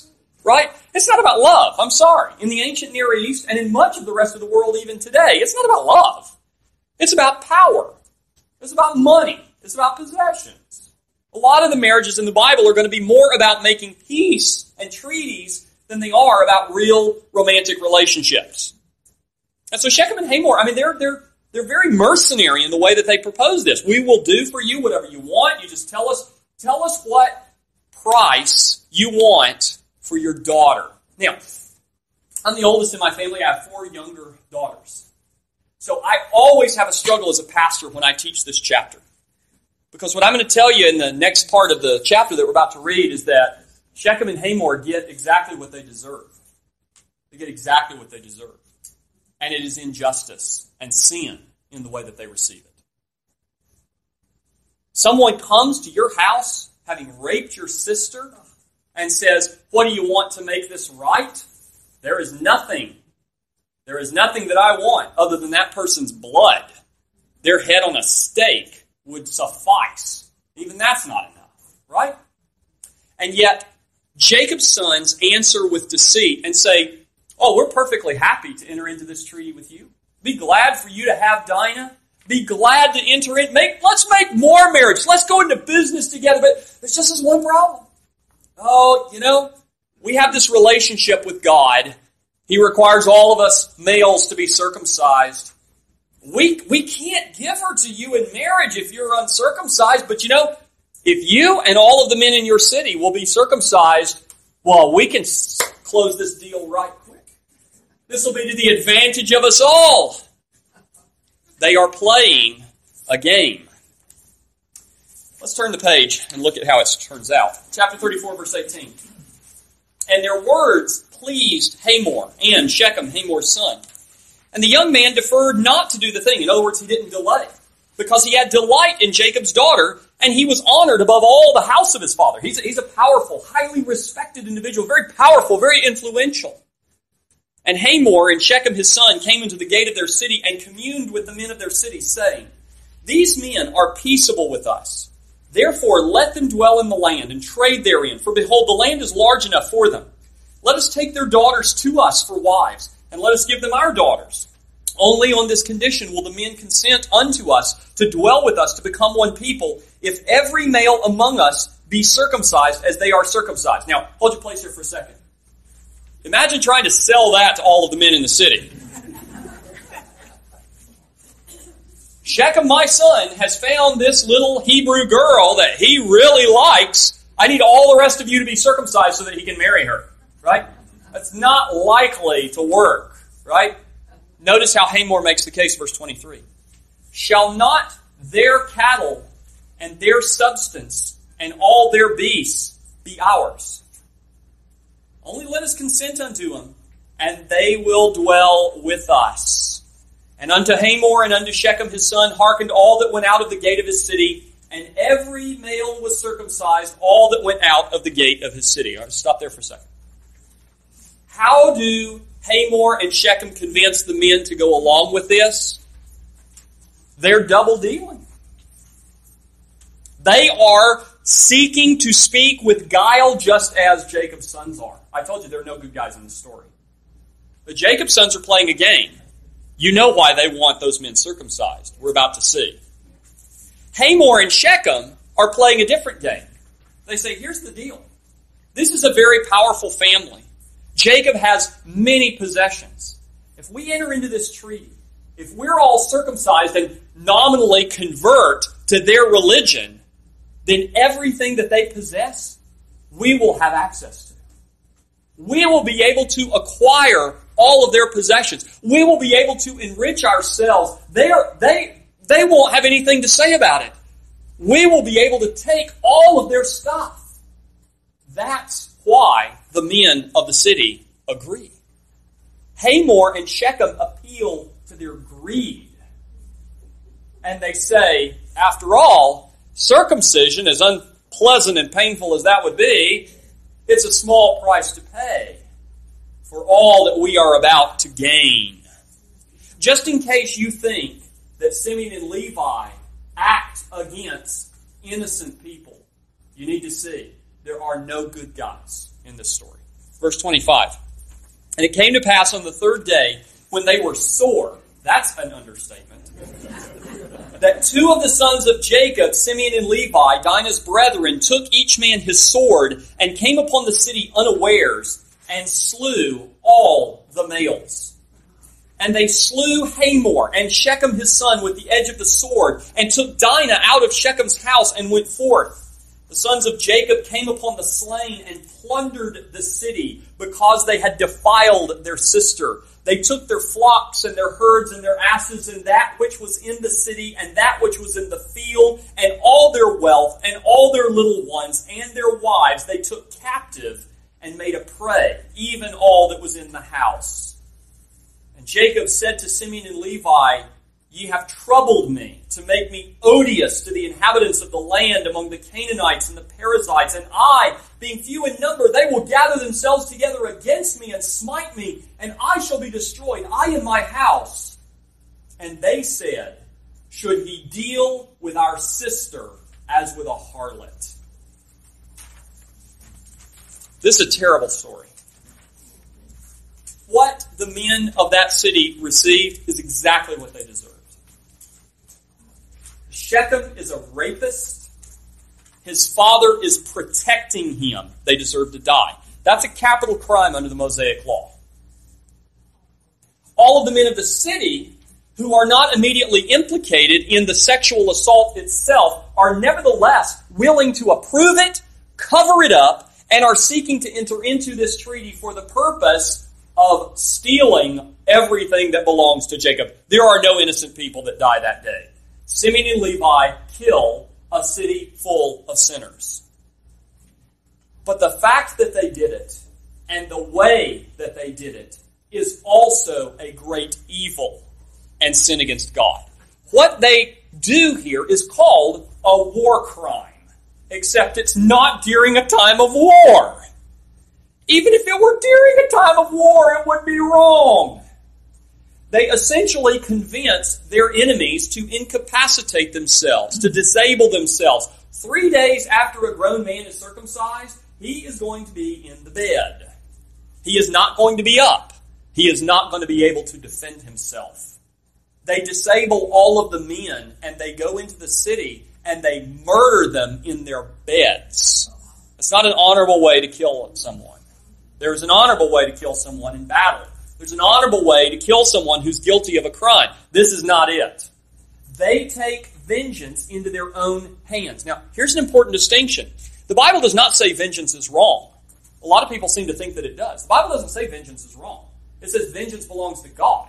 right? It's not about love. I'm sorry. In the ancient Near East and in much of the rest of the world even today, it's not about love. It's about power. It's about money. It's about possessions. A lot of the marriages in the Bible are going to be more about making peace and treaties than they are about real romantic relationships. And so Shechem and Hamor, I mean, they're they're they're very mercenary in the way that they propose this. We will do for you whatever you want. You just tell us tell us what price you want for your daughter. Now, I'm the oldest in my family. I have four younger daughters. So I always have a struggle as a pastor when I teach this chapter. Because what I'm going to tell you in the next part of the chapter that we're about to read is that Shechem and Hamor get exactly what they deserve. They get exactly what they deserve. And it is injustice and sin in the way that they receive it. Someone comes to your house having raped your sister and says, what do you want to make this right? There is nothing. There is nothing that I want other than that person's blood. Their head on a stake would suffice. Even that's not enough, right? And yet, Jacob's sons answer with deceit and say, oh, we're perfectly happy to enter into this treaty with you. Be glad for you to have Dinah. Be glad to enter in. Make, let's make more marriage. Let's go into business together. But there's just this one problem. Oh, you know, we have this relationship with God. He requires all of us males to be circumcised. We we can't give her to you in marriage if you're uncircumcised, but you know, if you and all of the men in your city will be circumcised, well, we can s- close this deal right quick. This will be to the advantage of us all. They are playing a game. Let's turn the page and look at how it turns out. Chapter thirty-four, verse eighteen. And their words pleased Hamor and Shechem, Hamor's son. And the young man deferred not to do the thing. In other words, he didn't delay. Because he had delight in Jacob's daughter, and he was honored above all the house of his father. He's a, he's a powerful, highly respected individual, very powerful, very influential. And Hamor and Shechem his son came into the gate of their city and communed with the men of their city, saying, these men are peaceable with us. Therefore let them dwell in the land and trade therein, for behold, the land is large enough for them. Let us take their daughters to us for wives, and let us give them our daughters. Only on this condition will the men consent unto us to dwell with us, to become one people, if every male among us be circumcised as they are circumcised. Now, hold your place here for a second. Imagine trying to sell that to all of the men in the city. Shechem, my son, has found this little Hebrew girl that he really likes. I need all the rest of you to be circumcised so that he can marry her. Right? That's not likely to work, right? Notice how Hamor makes the case, verse twenty-three. Shall not their cattle and their substance and all their beasts be ours? Only let us consent unto them, and they will dwell with us. And unto Hamor and unto Shechem his son hearkened all that went out of the gate of his city, and every male was circumcised, all that went out of the gate of his city. All right, stop there for a second. How do Hamor and Shechem convince the men to go along with this? They're double dealing. They are seeking to speak with guile just as Jacob's sons are. I told you there are no good guys in this story. But Jacob's sons are playing a game. You know why they want those men circumcised. We're about to see. Hamor and Shechem are playing a different game. They say, here's the deal. This is a very powerful family. Jacob has many possessions. If we enter into this treaty, if we're all circumcised and nominally convert to their religion, then everything that they possess, we will have access to. We will be able to acquire all of their possessions. We will be able to enrich ourselves. They are, they, they won't have anything to say about it. We will be able to take all of their stuff. That's why the men of the city agree. Hamor and Shechem appeal to their greed. And they say, after all, circumcision, as unpleasant and painful as that would be, it's a small price to pay for all that we are about to gain. Just in case you think that Simeon and Levi act against innocent people, you need to see there are no good guys in this story. Verse twenty-five. And it came to pass on the third day, when they were sore, that's an understatement, that two of the sons of Jacob, Simeon and Levi, Dinah's brethren, took each man his sword, and came upon the city unawares, and slew all the males. And they slew Hamor and Shechem his son with the edge of the sword, and took Dinah out of Shechem's house, and went forth. The sons of Jacob came upon the slain and plundered the city, because they had defiled their sister. They took their flocks and their herds and their asses, and that which was in the city and that which was in the field, and all their wealth and all their little ones and their wives they took captive, and made a prey, even all that was in the house. And Jacob said to Simeon and Levi, Ye have troubled me to make me odious to the inhabitants of the land among the Canaanites and the Perizzites, and I, being few in number, they will gather themselves together against me and smite me, and I shall be destroyed, I and my house. And they said, Should he deal with our sister as with a harlot? This is a terrible story. What the men of that city received is exactly what they deserved. Shechem is a rapist. His father is protecting him. They deserve to die. That's a capital crime under the Mosaic Law. All of the men of the city who are not immediately implicated in the sexual assault itself are nevertheless willing to approve it, cover it up, and are seeking to enter into this treaty for the purpose of stealing everything that belongs to Jacob. There are no innocent people that die that day. Simeon and Levi kill a city full of sinners. But the fact that they did it, and the way that they did it, is also a great evil and sin against God. What they do here is called a war crime, except it's not during a time of war. Even if it were during a time of war, it would be wrong. They essentially convince their enemies to incapacitate themselves, to disable themselves. Three days after a grown man is circumcised, he is going to be in the bed. He is not going to be up. He is not going to be able to defend himself. They disable all of the men, and they go into the city, and they murder them in their beds. It's not an honorable way to kill someone. There's an honorable way to kill someone in battle. There's an honorable way to kill someone who's guilty of a crime. This is not it. They take vengeance into their own hands. Now, here's an important distinction. The Bible does not say vengeance is wrong. A lot of people seem to think that it does. The Bible doesn't say vengeance is wrong. It says vengeance belongs to God.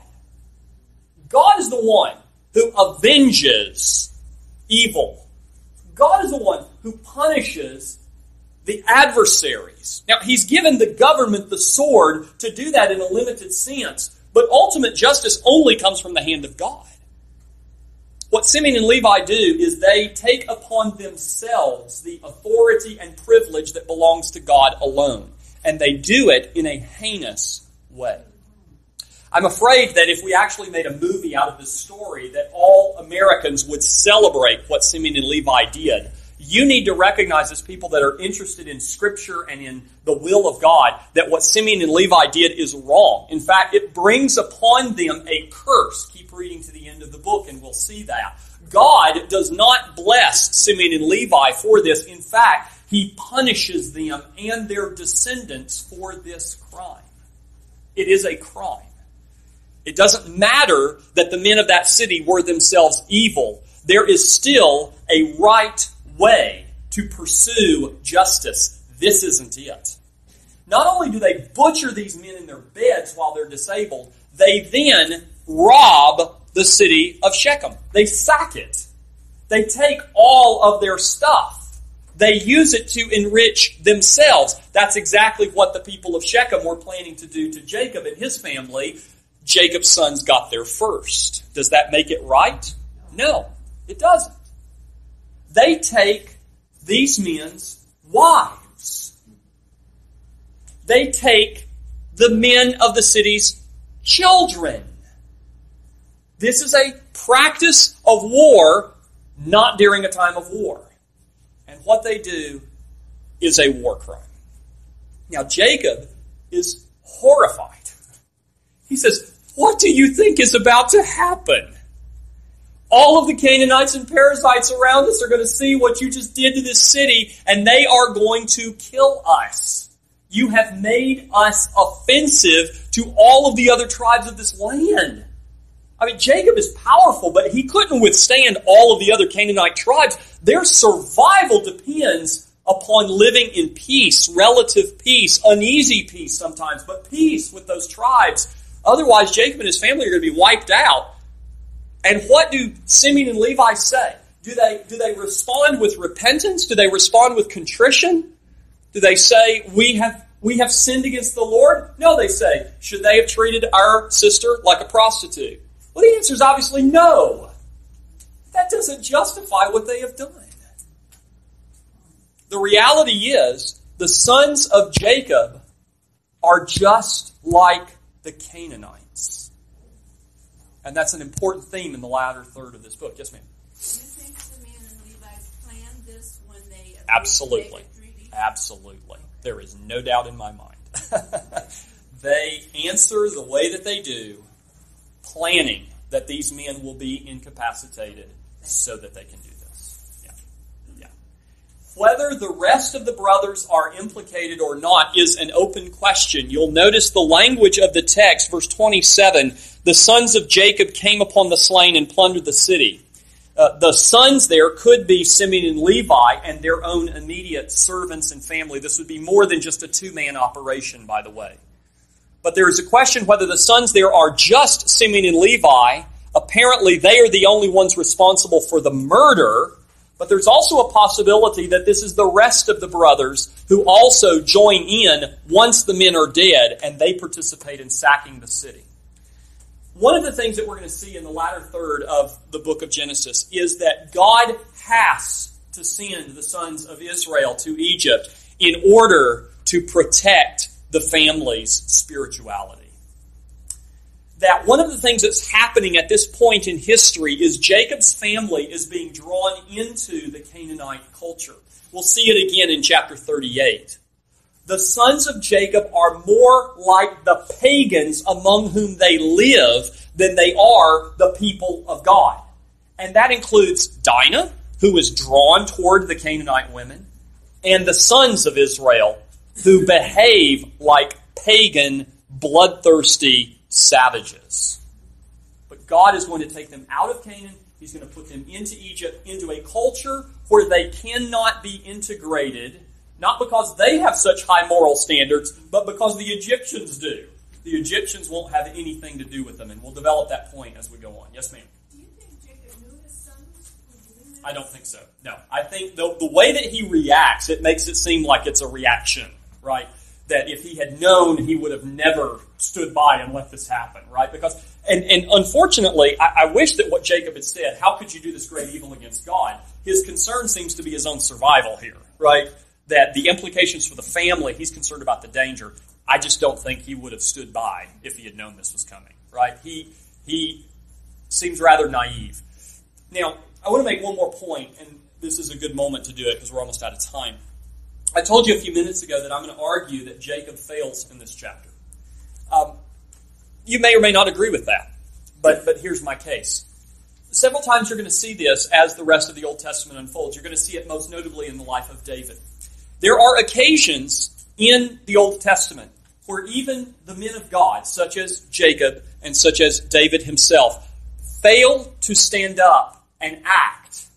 God is the one who avenges evil. God is the one who punishes the adversaries. Now, he's given the government the sword to do that in a limited sense, but ultimate justice only comes from the hand of God. What Simeon and Levi do is they take upon themselves the authority and privilege that belongs to God alone, and they do it in a heinous way. I'm afraid that if we actually made a movie out of this story, that all Americans would celebrate what Simeon and Levi did. You need to recognize, as people that are interested in Scripture and in the will of God, that what Simeon and Levi did is wrong. In fact, it brings upon them a curse. Keep reading to the end of the book and we'll see that. God does not bless Simeon and Levi for this. In fact, he punishes them and their descendants for this crime. It is a crime. It doesn't matter that the men of that city were themselves evil. There is still a right way to pursue justice. This isn't it. Not only do they butcher these men in their beds while they're disabled, they then rob the city of Shechem. They sack it. They take all of their stuff. They use it to enrich themselves. That's exactly what the people of Shechem were planning to do to Jacob and his family. Jacob's sons got there first. Does that make it right? No, it doesn't. They take these men's wives. They take the men of the city's children. This is a practice of war, not during a time of war. And what they do is a war crime. Now, Jacob is horrified. He says, what do you think is about to happen? All of the Canaanites and Perizzites around us are going to see what you just did to this city, and they are going to kill us. You have made us offensive to all of the other tribes of this land. I mean, Jacob is powerful, but he couldn't withstand all of the other Canaanite tribes. Their survival depends upon living in peace, relative peace, uneasy peace sometimes, but peace with those tribes. Otherwise, Jacob and his family are going to be wiped out. And what do Simeon and Levi say? Do they, do they respond with repentance? Do they respond with contrition? Do they say, we have we have sinned against the Lord? No, they say, should they have treated our sister like a prostitute? Well, the answer is obviously no. That doesn't justify what they have done. The reality is, the sons of Jacob are just like the Canaanites. And that's an important theme in the latter third of this book. Yes, ma'am? Do you think Simeon and Levi planned this when they... Absolutely. Absolutely. There is no doubt in my mind. They answer the way that they do, planning that these men will be incapacitated so that they can do this. Yeah. Yeah. Whether the rest of the brothers are implicated or not is an open question. You'll notice the language of the text, verse twenty-seven, the sons of Jacob came upon the slain and plundered the city. Uh, the sons there could be Simeon and Levi and their own immediate servants and family. This would be more than just a two-man operation, by the way. But there is a question whether the sons there are just Simeon and Levi. Apparently, they are the only ones responsible for the murder. But there's also a possibility that this is the rest of the brothers who also join in once the men are dead and they participate in sacking the city. One of the things that we're going to see in the latter third of the book of Genesis is that God has to send the sons of Israel to Egypt in order to protect the family's spirituality. That one of the things that's happening at this point in history is Jacob's family is being drawn into the Canaanite culture. We'll see it again in chapter thirty-eight. The sons of Jacob are more like the pagans among whom they live than they are the people of God. And that includes Dinah, who is drawn toward the Canaanite women, and the sons of Israel, who behave like pagan, bloodthirsty savages. But God is going to take them out of Canaan. He's going to put them into Egypt, into a culture where they cannot be integrated, not because they have such high moral standards, but because the Egyptians do. The Egyptians won't have anything to do with them, and we'll develop that point as we go on. Yes, ma'am? Do you think Jacob knew his sons were doing that? I don't think so. No. I think the, the way that he reacts, it makes it seem like it's a reaction, right? That if he had known, he would have never stood by and let this happen, right? Because, and, and unfortunately, I, I wish that what Jacob had said, how could you do this great evil against God? His concern seems to be his own survival here, right? That the implications for the family, he's concerned about the danger. I just don't think he would have stood by if he had known this was coming, right? He he seems rather naive. Now, I want to make one more point, and this is a good moment to do it because we're almost out of time. I told you a few minutes ago that I'm going to argue that Jacob fails in this chapter. Um, you may or may not agree with that, but but here's my case. Several times you're going to see this as the rest of the Old Testament unfolds. You're going to see it most notably in the life of David. There are occasions in the Old Testament where even the men of God, such as Jacob and such as David himself, fail to stand up and act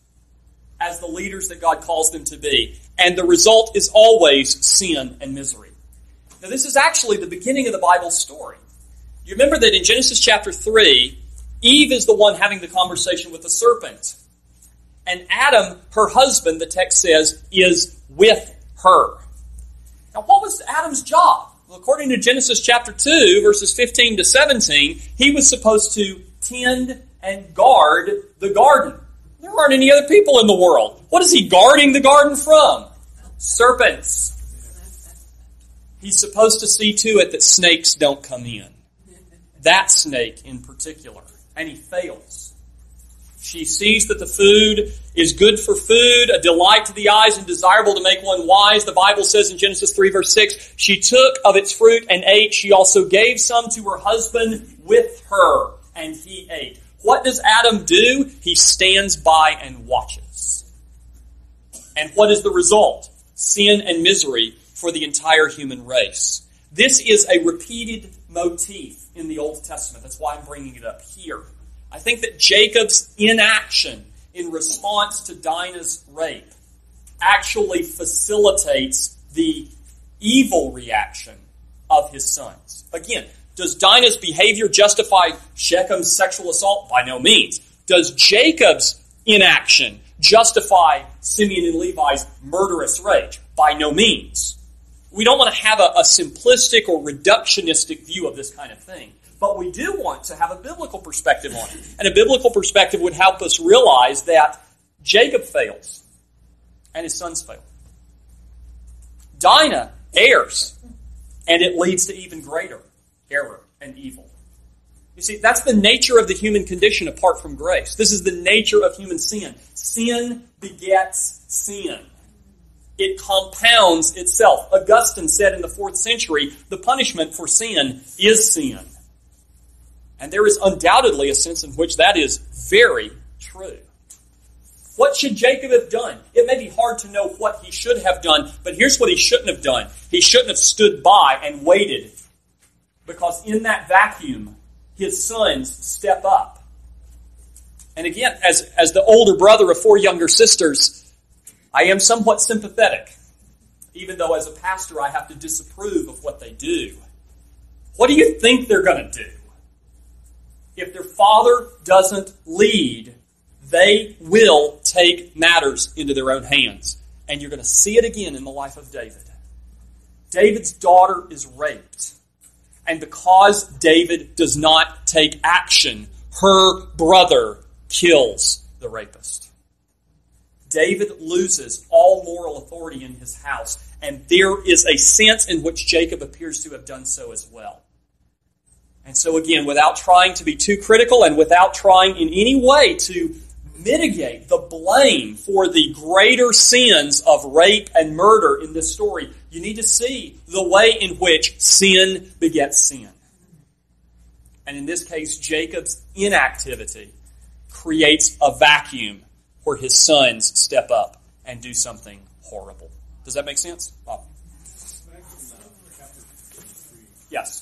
as the leaders that God calls them to be. And the result is always sin and misery. Now, this is actually the beginning of the Bible story. You remember that in Genesis chapter three, Eve is the one having the conversation with the serpent. And Adam, her husband, the text says, is with her. Now, what was Adam's job? Well, according to Genesis chapter two, verses fifteen to seventeen, he was supposed to tend and guard the garden. There aren't any other people in the world. What is he guarding the garden from? Serpents. He's supposed to see to it that snakes don't come in. That snake in particular. And he fails. She sees that the food is good for food, a delight to the eyes, and desirable to make one wise. The Bible says in Genesis three, verse six, she took of its fruit and ate. She also gave some to her husband with her, and he ate. What does Adam do? He stands by and watches. And what is the result? Sin and misery for the entire human race. This is a repeated motif in the Old Testament. That's why I'm bringing it up here. I think that Jacob's inaction in response to Dinah's rape actually facilitates the evil reaction of his sons. Again, does Dinah's behavior justify Shechem's sexual assault? By no means. Does Jacob's inaction justify Simeon and Levi's murderous rage? By no means. We don't want to have a, a simplistic or reductionistic view of this kind of thing. But we do want to have a biblical perspective on it. And a biblical perspective would help us realize that Jacob fails and his sons fail. Dinah errs, and it leads to even greater error and evil. You see, that's the nature of the human condition apart from grace. This is the nature of human sin. Sin begets sin. It compounds itself. Augustine said in the fourth century, the punishment for sin is sin. And there is undoubtedly a sense in which that is very true. What should Jacob have done? It may be hard to know what he should have done, but here's what he shouldn't have done. He shouldn't have stood by and waited, because in that vacuum, his sons step up. And again, as, as the older brother of four younger sisters, I am somewhat sympathetic, even though as a pastor I have to disapprove of what they do. What do you think they're going to do? If their father doesn't lead, they will take matters into their own hands. And you're going to see it again in the life of David. David's daughter is raped. And because David does not take action, her brother kills the rapist. David loses all moral authority in his house. And there is a sense in which Jacob appears to have done so as well. And so again, without trying to be too critical and without trying in any way to mitigate the blame for the greater sins of rape and murder in this story, you need to see the way in which sin begets sin. And in this case, Jacob's inactivity creates a vacuum where his sons step up and do something horrible. Does that make sense? Bob? Yes.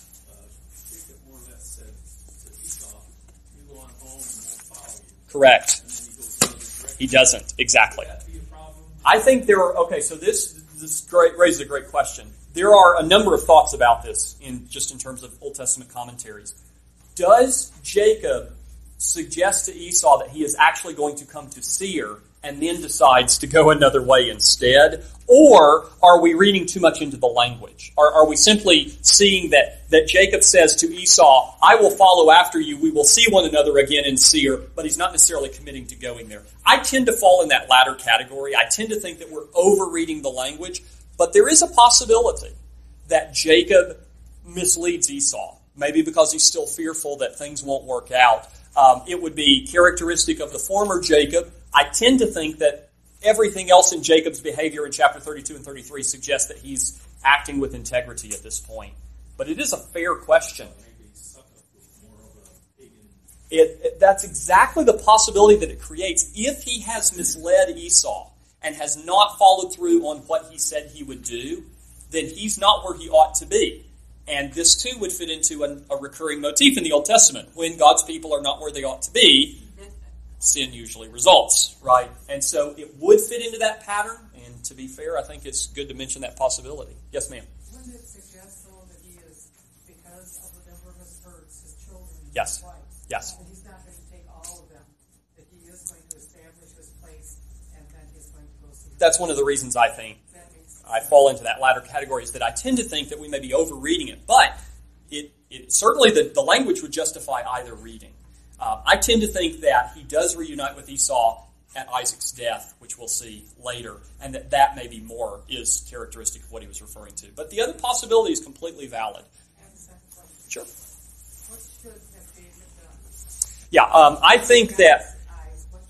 Correct. He doesn't. Exactly. I think there are, okay, so this, this great, raises a great question. There are a number of thoughts about this in just in terms of Old Testament commentaries. Does Jacob suggest to Esau that he is actually going to come to Seir and then decides to go another way instead? Or are we reading too much into the language? Are, are we simply seeing that, that Jacob says to Esau, I will follow after you, we will see one another again in Seir, but he's not necessarily committing to going there? I tend to fall in that latter category. I tend to think that we're over-reading the language, but there is a possibility that Jacob misleads Esau, maybe because he's still fearful that things won't work out. Um, it would be characteristic of the former Jacob. I tend to think that everything else in Jacob's behavior in chapter thirty-two and thirty-three suggests that he's acting with integrity at this point. But it is a fair question. It, it, that's exactly the possibility that it creates. If he has misled Esau and has not followed through on what he said he would do, then he's not where he ought to be. And this too would fit into a, a recurring motif in the Old Testament. When God's people are not where they ought to be, sin usually results, right? And so it would fit into that pattern. And to be fair, I think it's good to mention that possibility. Yes, ma'am? Wouldn't it suggest, though, that he is, because of the number of his herds, his children, yes. his wife, yes. and he's not going to take all of them, that he is going to establish his place, and then he's going to go see. That's one of the reasons I think I fall into that latter category, is that I tend to think that we may be over-reading it. But it, it certainly the, the language would justify either reading. Uh, I tend to think that he does reunite with Esau at Isaac's death, which we'll see later, and that that maybe more is characteristic of what he was referring to. But the other possibility is completely valid. Sure. What should have David done? Yeah, um, I think that... What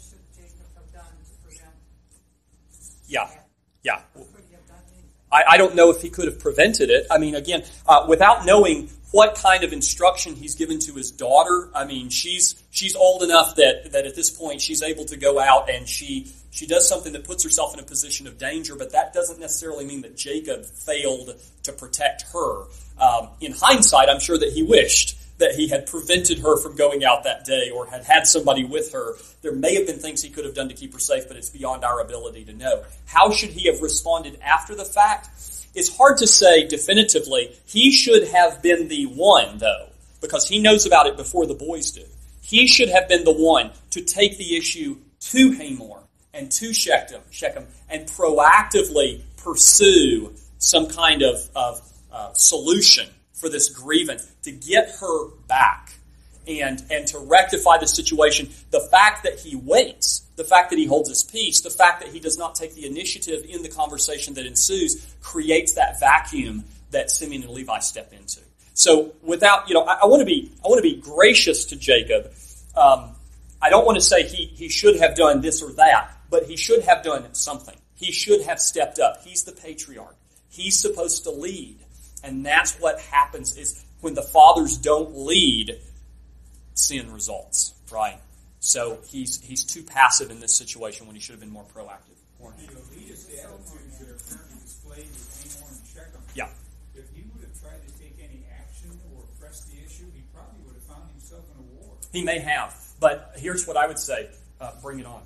Yeah, yeah. Could he have done anything? I, I don't know if he could have prevented it. I mean, again, uh, without knowing what kind of instruction he's given to his daughter, I mean, she's she's old enough that, that at this point she's able to go out and she she does something that puts herself in a position of danger, but that doesn't necessarily mean that Jacob failed to protect her. Um, in hindsight, I'm sure that he wished that he had prevented her from going out that day or had had somebody with her. There may have been things he could have done to keep her safe, but it's beyond our ability to know. How should he have responded after the fact? It's hard to say definitively. He should have been the one, though, because he knows about it before the boys do. He should have been the one to take the issue to Hamor and to Shechem, Shechem and proactively pursue some kind of, of uh, solution for this grievance, to get her back and, and to rectify the situation. The fact that he waits, the fact that he holds his peace, the fact that he does not take the initiative in the conversation that ensues creates that vacuum that Simeon and Levi step into. So without, you know, I, I want to be, I want to be gracious to Jacob. Um, I don't want to say he, he should have done this or that, but he should have done something. He should have stepped up. He's the patriarch. He's supposed to lead. And that's what happens is when the fathers don't lead, sin results, right? So he's he's too passive in this situation when he should have been more proactive. The elitist attitudes that are currently displayed with Hamor and Shechem. Yeah. If he would have tried to take any action or press the issue, he probably would have found himself in a war. He may have. But here's what I would say. Uh, bring it on.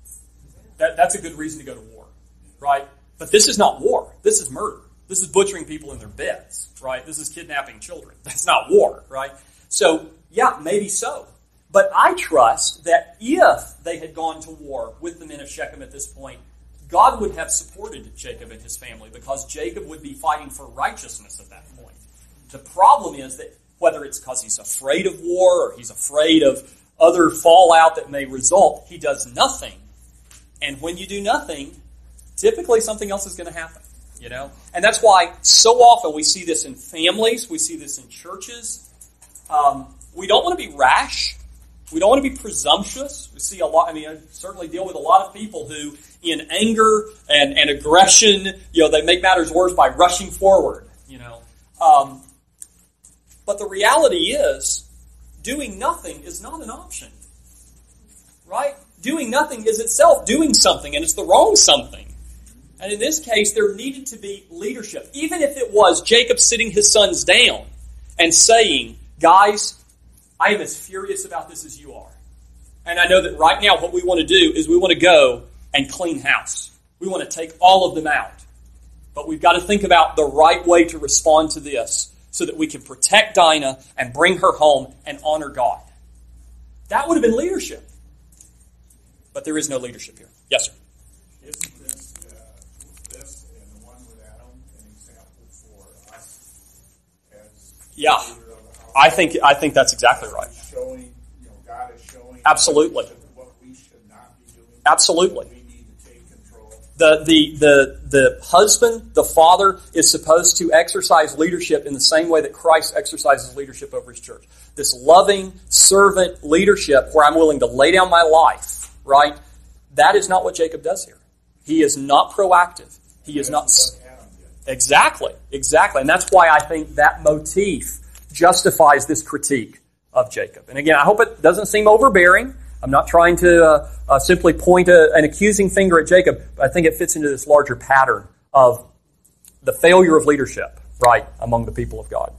That, that's a good reason to go to war, right? But this is not war. This is murder. This is butchering people in their beds, right? This is kidnapping children. That's not war, right? So, yeah, maybe so. But I trust that if they had gone to war with the men of Shechem at this point, God would have supported Jacob and his family because Jacob would be fighting for righteousness at that point. The problem is that whether it's because he's afraid of war or he's afraid of other fallout that may result, he does nothing. And when you do nothing, typically something else is going to happen. You know, and that's why so often we see this in families, we see this in churches. Um, we don't want to be rash. We don't want to be presumptuous. We see a lot. I mean, I certainly deal with a lot of people who, in anger and, and aggression, you know, they make matters worse by rushing forward. You know, um, but the reality is, doing nothing is not an option. Right? Doing nothing is itself doing something, and it's the wrong something. And in this case, there needed to be leadership. Even if it was Jacob sitting his sons down and saying, guys, I am as furious about this as you are. And I know that right now what we want to do is we want to go and clean house. We want to take all of them out. But we've got to think about the right way to respond to this so that we can protect Dinah and bring her home and honor God. That would have been leadership. But there is no leadership here. Yes, sir. Isn't this, uh, this and the one with Adam an example for us as Yeah, leader of the house? I think I think that's exactly right. Showing, you know, God is showing Absolutely. what we should not be doing. Absolutely. We need to take control. The, the the the husband, the father, is supposed to exercise leadership in the same way that Christ exercises leadership over his church. This loving, servant leadership where I'm willing to lay down my life, right? That is not what Jacob does here. He is not proactive. He is not... What Adam did. Exactly, exactly. And that's why I think that motif justifies this critique of Jacob. And again, I hope it doesn't seem overbearing. I'm not trying to uh, uh, simply point a, an accusing finger at Jacob, but I think it fits into this larger pattern of the failure of leadership, right, among the people of God.